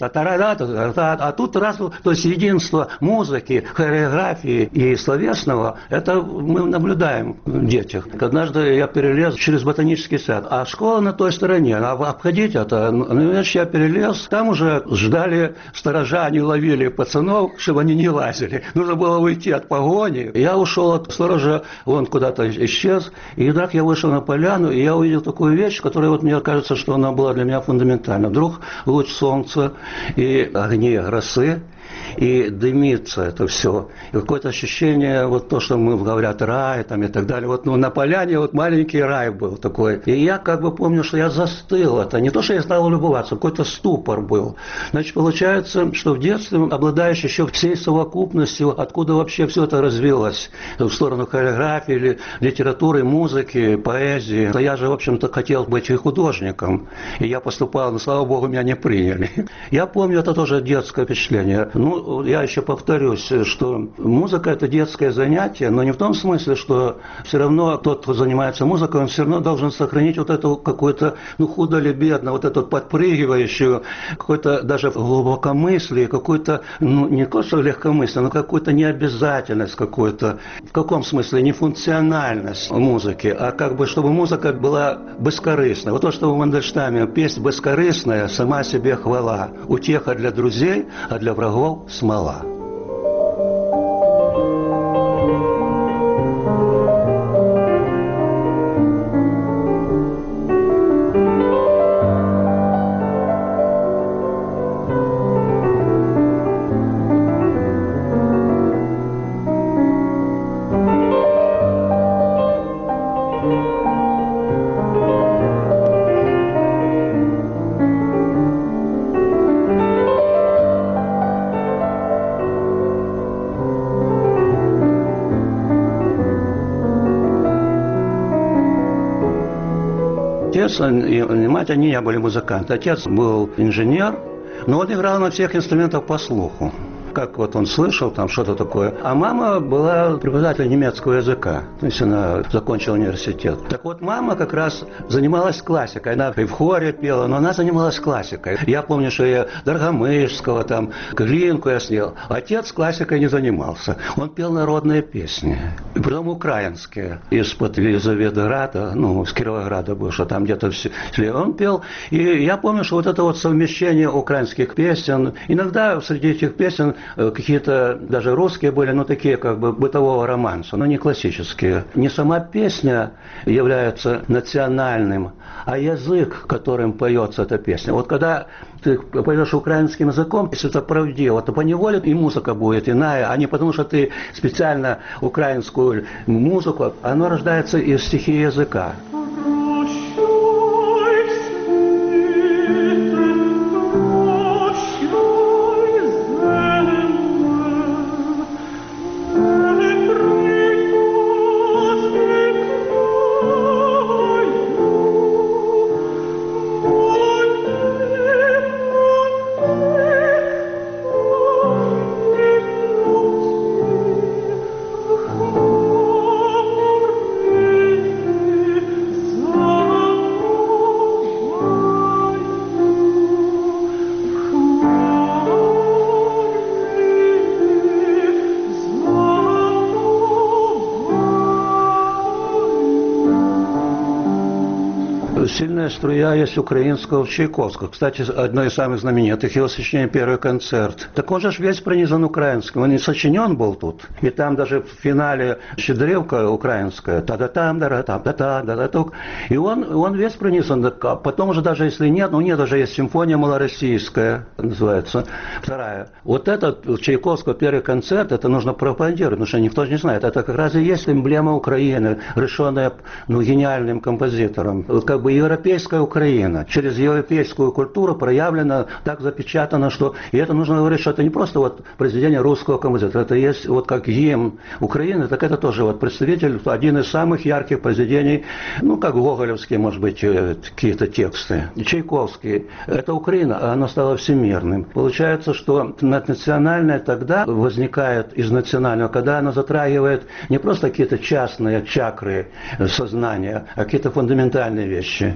а тут раз, то есть единство музыки, хореографии и словесного, это мы наблюдаем в детях. Однажды я перелез через ботанический сад, а школа на той стороне, а обходить это, значит, я перелез, там уже ждали сторожа, они ловили пацанов, чтобы они не лазили. Нужно было уйти от погони. Я ушел от сторожа, он куда-то исчез, и вдруг я вышел на поляну, и я увидел такую вещь, которая вот мне кажется, что она была для меня фундаментальна. Вдруг луч солнца и огни росы, и дымится это все. И какое-то ощущение, вот то, что мы говорят, рай там и так далее. Вот на поляне вот маленький рай был такой. И я как бы помню, что я застыл. Это не то, что я стал любоваться, какой-то ступор был. Значит, получается, что в детстве, обладаешь еще всей совокупностью, откуда вообще все это развилось, в сторону хореографии, или литературы, музыки, поэзии. Я же, в общем-то, хотел быть и художником. И я поступал, но, слава богу, меня не приняли. Я помню, это тоже детское впечатление. Ну, я еще повторюсь, что музыка – это детское занятие, но не в том смысле, что все равно тот, кто занимается музыкой, он все равно должен сохранить вот эту какую-то, ну, худо или бедно, вот эту подпрыгивающую, какое-то даже глубокомыслие, какое-то, ну, не то, что легкомыслие, но какую-то необязательность какую-то, в каком смысле, нефункциональность музыки, а как бы, чтобы музыка была бескорыстной. Вот то, что у Мандельштама песня бескорыстная, сама себе хвала, утеха для друзей, а для врагов смола. Отец и мать, они не были музыканты. Отец был инженер, но он играл на всех инструментах по слуху. Как вот он слышал там что-то такое. А мама была преподавателем немецкого языка. То есть она закончила университет. Так вот, мама как раз занималась классикой. Она и в хоре пела, но она занималась классикой. Я помню, что я Доргомышского, там, Глинку я снял. Отец классикой не занимался. Он пел народные песни. И потом украинские. Из-под Елизаветграда, ну, с Кировограда был, что там где-то все. Он пел. И я помню, что вот это вот совмещение украинских песен. Иногда среди этих песен какие-то даже русские были, но такие как бы бытового романса, но не классические. Не сама песня является национальным, а язык, которым поется эта песня. Вот когда ты поешь украинским языком, если это правдиво, то поневоле и музыка будет иная, а не потому, что ты специально украинскую музыку, оно рождается из стихии языка. Сильная струя есть украинского в Чайковского. Кстати, одно из самых знаменитых его сочинений «Первый концерт». Так он же весь пронизан украинским. Он не сочинен был тут. И там даже в финале щедревка украинская. Та-да-там, да-да-там, да-да, да-да-тук. И он весь пронизан. А потом уже даже если нет, у него даже есть симфония малороссийская, называется, вторая. Вот этот Чайковского «Первый концерт», это нужно пропагандировать, потому что никто же не знает. Это как раз и есть эмблема Украины, решенная гениальным композитором. Как бы европейская Украина. Через европейскую культуру проявлена, так запечатано, что... И это нужно говорить, что это не просто вот произведение русского композитора. Это есть вот как гимн Украины, так это тоже вот представитель, один из самых ярких произведений, ну, как гоголевские, может быть, какие-то тексты. Чайковский. Это Украина, а она стала всемирным. Получается, что национальное тогда возникает из национального, когда оно затрагивает не просто какие-то частные чакры сознания, а какие-то фундаментальные вещи.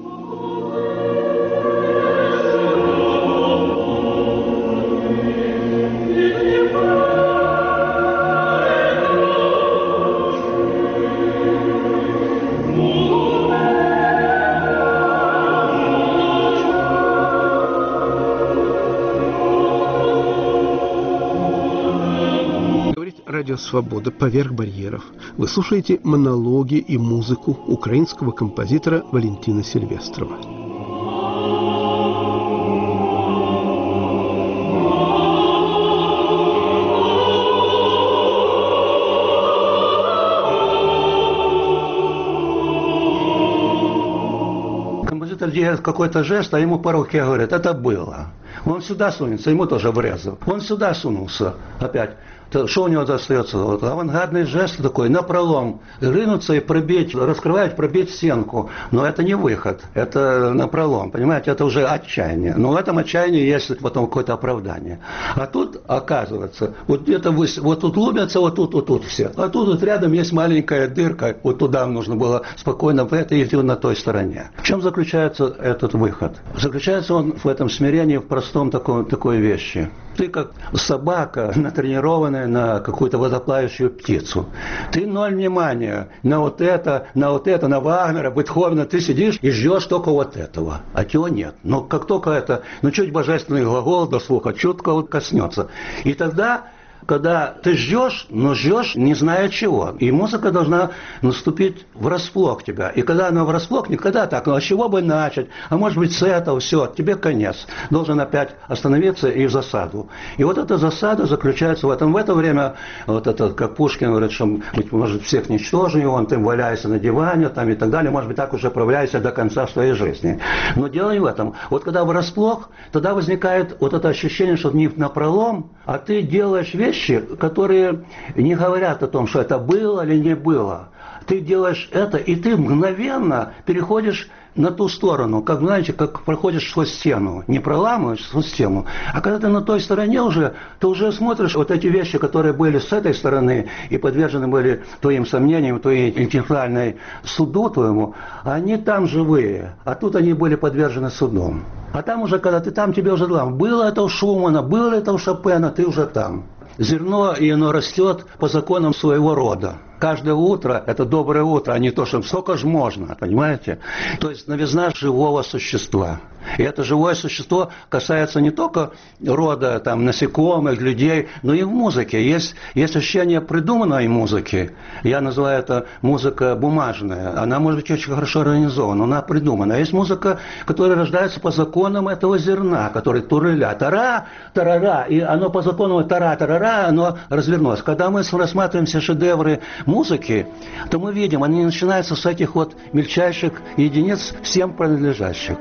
Радио «Свобода. Поверх барьеров». Вы слушаете монологи и музыку украинского композитора Валентина Сильвестрова. Композитор делает какой-то жест, а ему по руке говорят: это было. Он сюда сунется, ему тоже врезал. Он сюда сунулся опять. Что у него остается? Вот авангардный жест такой, напролом, ринуться и пробить, раскрывать, пробить стенку. Но это не выход, это напролом, понимаете, это уже отчаяние. Но в этом отчаянии есть потом какое-то оправдание. А тут, оказывается, вот где-то вот тут ломятся, вот тут все. А тут вот рядом есть маленькая дырка, вот туда нужно было спокойно в это идти на той стороне. В чем заключается этот выход? Заключается он в этом смирении, в простом такой вещи. Ты как собака, натренированная на какую-то водоплавающую птицу. Ты ноль внимания на вот это, на Вагнера, Бетховена. Ты сидишь и ждешь только вот этого. А чего нет. Но как только это, чуть божественный глагол до слуха, чутко вот коснется. И тогда... Когда ты ждешь, но ждешь, не зная чего. И музыка должна наступить врасплох тебя. И когда она врасплох, никогда так, а с чего бы начать? А может быть с этого, все, тебе конец. Должен опять остановиться и в засаду. И вот эта засада заключается в этом. В это время, вот это, как Пушкин говорит, что, может, всех ничтожен, он там валяется на диване там, и так далее, может быть, так уже проявляется до конца своей жизни. Но дело не в этом. Вот когда врасплох, тогда возникает вот это ощущение, что не напролом, а ты делаешь вещи, которые не говорят о том, что это было или не было. Ты делаешь это, и ты мгновенно переходишь на ту сторону, как, знаете, как проходишь сквозь стену. Не проламываешь сквозь стену, а когда ты на той стороне уже, ты уже смотришь вот эти вещи, которые были с этой стороны и подвержены были твоим сомнениям, твоей интеллектуальной суду твоему, они там живые, а тут они были подвержены судом. А там уже, когда ты там, тебе уже там, было это у Шумана, было это у Шопена, ты уже там. Зерно, и оно растет по законам своего рода. Каждое утро – это доброе утро, а не то, что сколько же можно, понимаете? То есть новизна живого существа. И это живое существо касается не только рода там, насекомых, людей, но и в музыке. Есть ощущение придуманной музыки. Я называю это музыка бумажная. Она может быть очень хорошо организована, она придумана. А есть музыка, которая рождается по законам этого зерна, который туреля, тара, тарара, и оно по закону тара, тарара, оно развернулось. Когда мы рассматриваем все шедевры музыки, то мы видим, они начинаются с этих вот мельчайших единиц, всем принадлежащих.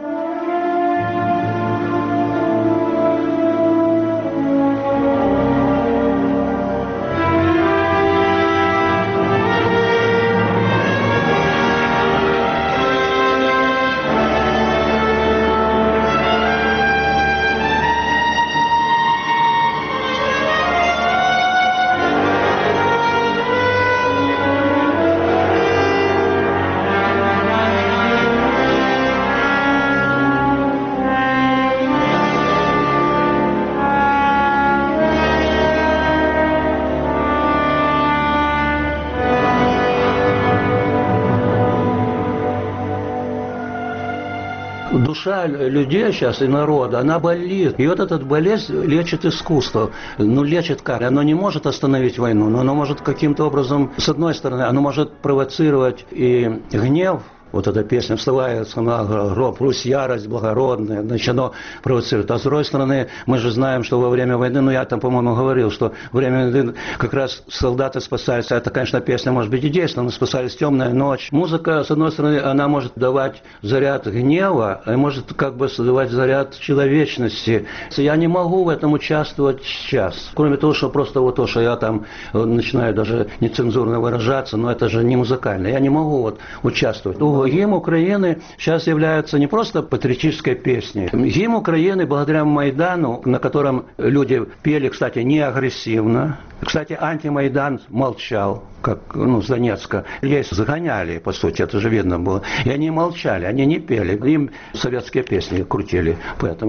Душа людей сейчас и народа, она болит. И вот эта болезнь лечит искусство. Ну, лечит как? Оно не может остановить войну, но оно может каким-то образом, с одной стороны, оно может провоцировать и гнев. Вот эта песня «Вставая на гроб, Русь, ярость благородная», значит, оно провоцирует. А с другой стороны, мы же знаем, что во время войны, ну я там, по-моему, говорил, что во время войны как раз солдаты спасались. Это, конечно, песня может быть и действенна, но спасались «Темная ночь». Музыка, с одной стороны, она может давать заряд гнева, а может как бы давать заряд человечности. Я не могу в этом участвовать сейчас. Кроме того, что просто вот то, что я там начинаю даже нецензурно выражаться, но это же не музыкально. Я не могу вот участвовать. Гимн Украины сейчас является не просто патриотической песней. Гимн Украины благодаря Майдану, на котором люди пели, кстати, не агрессивно. Кстати, антимайдан молчал, как с Донецка. Людей загоняли, по сути, это же видно было. И они молчали, они не пели. Им советские песни крутили. Поэтому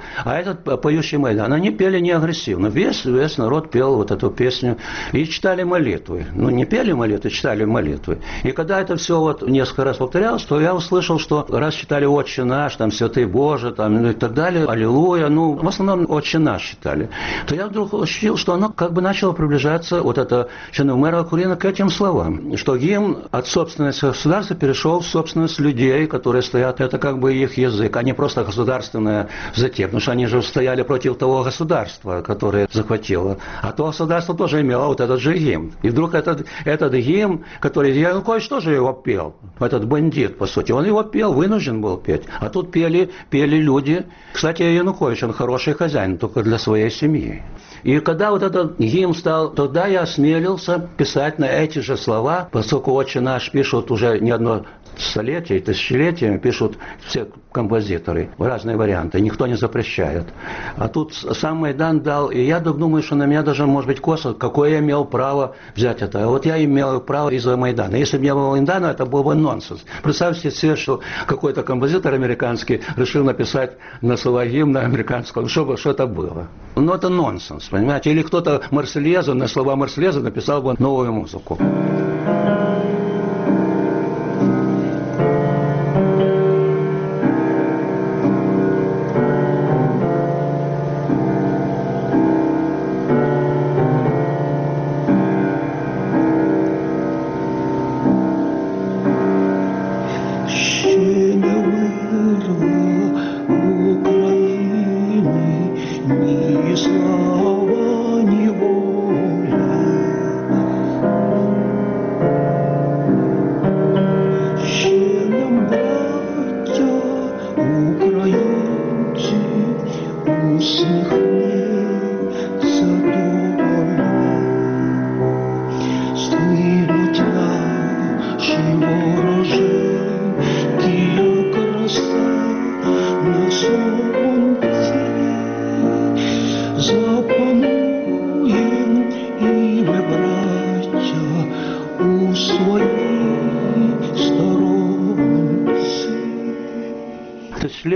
этот поющий Майдан, они пели не агрессивно. Весь народ пел вот эту песню и читали молитвы. Ну, не пели молитвы, читали молитвы. И когда это все вот несколько раз повторялось, то я услышал, что раз читали «Отче наш», там «Святый Боже», там, и так далее, «Аллилуйя», в основном «Отче наш» читали, то я вдруг ощутил, что оно как бы начало приближаться, вот это Черномырова Курина, к этим словам, что гимн от собственности государства перешел в собственность людей, которые стоят, это как бы их язык, а не просто государственная затея, потому что они же стояли против того государства, которое захватило, а то государство тоже имело вот этот же гимн. И вдруг этот гимн, который Янукович тоже его пел, этот бандит, по сути, он его пел, вынужден был петь, а тут пели люди. Кстати, Янукович, он хороший хозяин, только для своей семьи. И когда вот этот гимн стал, тогда я осмелился писать на эти же слова, поскольку «Отче наш» пишут уже не одно столетие, тысячелетиями, пишут все композиторы, разные варианты, никто не запрещает. А тут сам Майдан дал, и я думаю, что на меня даже, может быть, косо, какое я имел право взять это. А вот я имел право из-за Майдана. Если бы не было Майдана, это был бы нонсенс. Представьте себе, что какой-то композитор американский решил написать на слова гимна американского, что это было. Ну, это нонсенс, понимаете? Или кто-то Марсельеза, на слова Марсельеза написал бы новую музыку.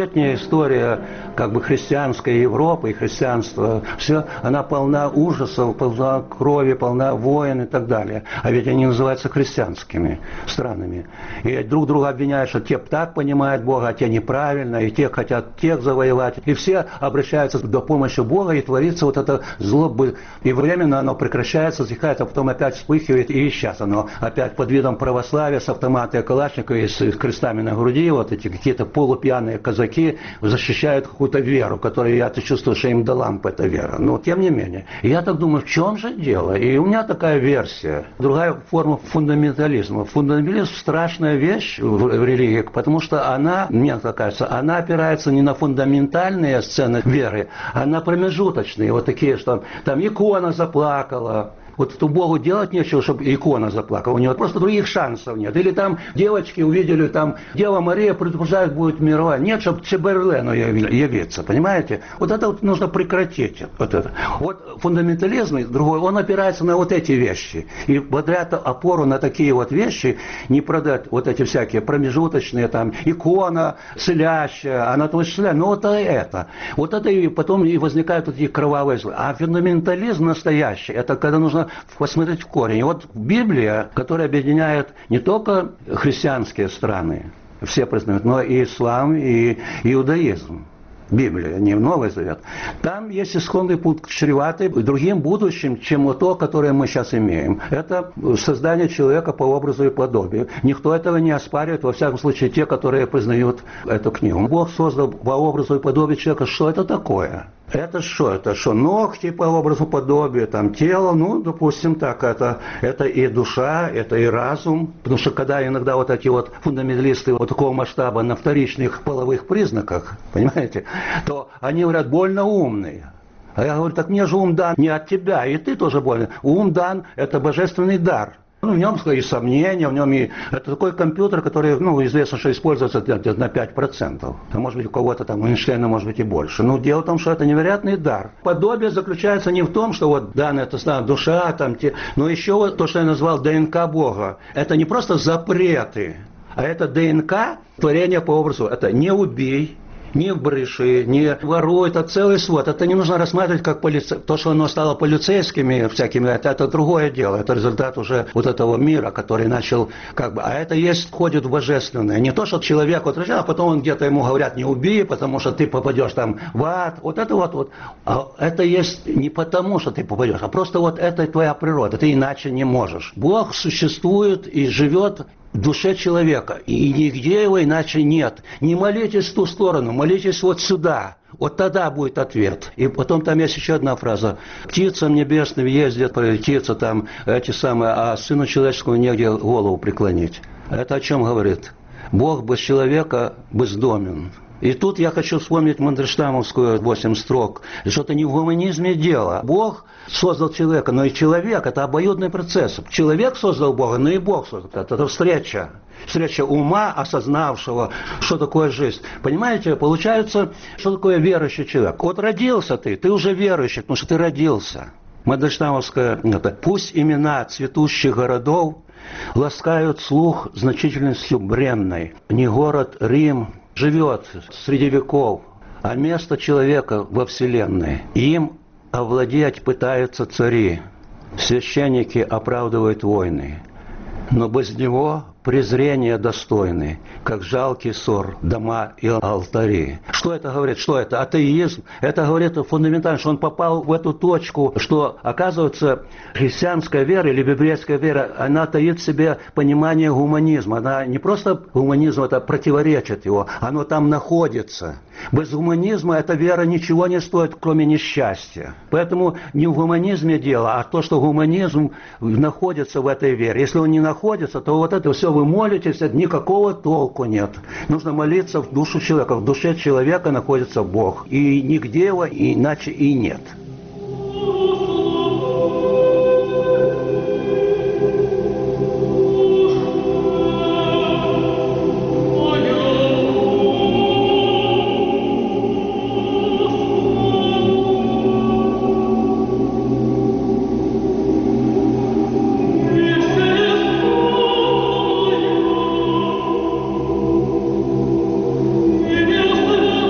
тысячелетняя история как бы христианской Европы и христианства, все, она полна ужасов, полна крови, полна войн и так далее. А ведь они называются христианскими странами. И друг друга обвиняют, что те так понимают Бога, а те неправильно, и те хотят тех завоевать. И все обращаются до помощи Бога, и творится вот это зло. И временно оно прекращается, затихает, а потом опять вспыхивает, и сейчас оно опять под видом православия с автоматом Калашникова и с крестами на груди, вот эти какие-то полупьяные казаки защищают какую-то веру, которую я-то чувствую, что им до лампы эта вера. Но тем не менее. И я так думаю, в чем же дело? И у меня такая версия. Другая форма фундаментализма. Фундаментализм – страшная вещь в религии, потому что она, мне так кажется, она опирается не на фундаментальные сцены веры, а на промежуточные. Вот такие, что там икона заплакала. Вот эту Богу делать нечего, чтобы икона заплакала. У него просто других шансов нет. Или там девочки увидели, там Дева Мария предупреждает, будет мировая. Нет, чтобы Чемберлену явиться, понимаете? Вот это вот нужно прекратить. Вот это. Вот фундаментализм другой, он опирается на вот эти вещи. И благодаря опору на такие вот вещи не продать вот эти всякие промежуточные, там, икона, целящая, она то исцеляет. Ну вот это. Вот это и потом и возникают вот эти кровавые злы. А фундаментализм настоящий, это когда нужно посмотреть в корень. И вот Библия, которая объединяет не только христианские страны, все признают, но и ислам, и иудаизм. Библия, не Новый Завет. Там есть исходный пункт, чреватый другим будущим, чем вот то, которое мы сейчас имеем. Это создание человека по образу и подобию. Никто этого не оспаривает, во всяком случае, те, которые признают эту книгу. Бог создал по образу и подобию человека. Что это такое? Это что? Это что? Ногти по образу подобия, там тело, ну, допустим, так, это и душа, это и разум. Потому что когда иногда вот эти вот фундаменталисты вот такого масштаба на вторичных половых признаках, понимаете, то они говорят, больно умные. А я говорю, так мне же ум дан не от тебя, и ты тоже больно. Ум дан – это божественный дар. Ну, в нем и сомнения, в нем и... Это такой компьютер, который, ну, известно, что используется на 5%. А может быть, у кого-то там, у Эйнштейна, может быть, и больше. Но дело в том, что это невероятный дар. Подобие заключается не в том, что вот данная это душа, там, но еще вот то, что я назвал ДНК Бога. Это не просто запреты, а это ДНК творения по образу. Это не убей, не бреши, не воруй, это целый свод. Это не нужно рассматривать как то, что оно стало полицейскими всякими, это другое дело. Это результат уже вот этого мира, который начал как бы... А это есть, входит в божественное. Не то, что человек вот, а потом он где-то ему говорят, не убей, потому что ты попадешь там в ад. Вот это вот. А это есть не потому, что ты попадешь, а просто вот это твоя природа. Ты иначе не можешь. Бог существует и живет в душе человека, и нигде его иначе нет. Не молитесь в ту сторону, молитесь вот сюда. Вот тогда будет ответ. И потом там есть еще одна фраза. Птицам небесным ездят, птицы там, эти самые, а сыну человеческому негде голову преклонить. Это о чем говорит? Бог без человека бездомен. И тут я хочу вспомнить Мандельштамовскую 8 строк. Что-то не в гуманизме дело. Бог создал человека, но и человек – это обоюдный процесс. Человек создал Бога, но и Бог создал. Это встреча. Встреча ума, осознавшего, что такое жизнь. Понимаете, получается, что такое верующий человек. Вот родился ты уже верующий, потому что ты родился. Мандельштамовская – пусть имена цветущих городов ласкают слух значительностью бренной. Не город Рим живет среди веков, а место человека во Вселенной. Им овладеть пытаются цари, священники оправдывают войны, но без него презрение достойны, как жалкий ссор дома и алтари. Что это говорит? Что это? Атеизм. Это говорит фундаментально, что он попал в эту точку, что, оказывается, христианская вера или библейская вера, она таит в себе понимание гуманизма. Она не просто гуманизм, это противоречит его, оно там находится. Без гуманизма эта вера ничего не стоит, кроме несчастья. Поэтому не в гуманизме дело, а то, что гуманизм находится в этой вере. Если он не находится, то вот это все вы молитесь, никакого толку нет. Нужно молиться в душу человека. В душе человека находится Бог. И нигде его иначе и нет. Yes,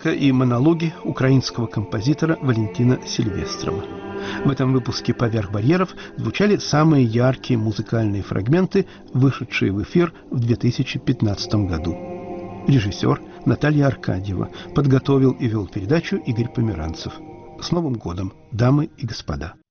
музыка и монологи украинского композитора Валентина Сильвестрова. В этом выпуске «Поверх барьеров» звучали самые яркие музыкальные фрагменты, вышедшие в эфир в 2015 году. Режиссер Наталья Аркадьева. Подготовил и вел передачу Игорь Померанцев. С Новым годом, дамы и господа!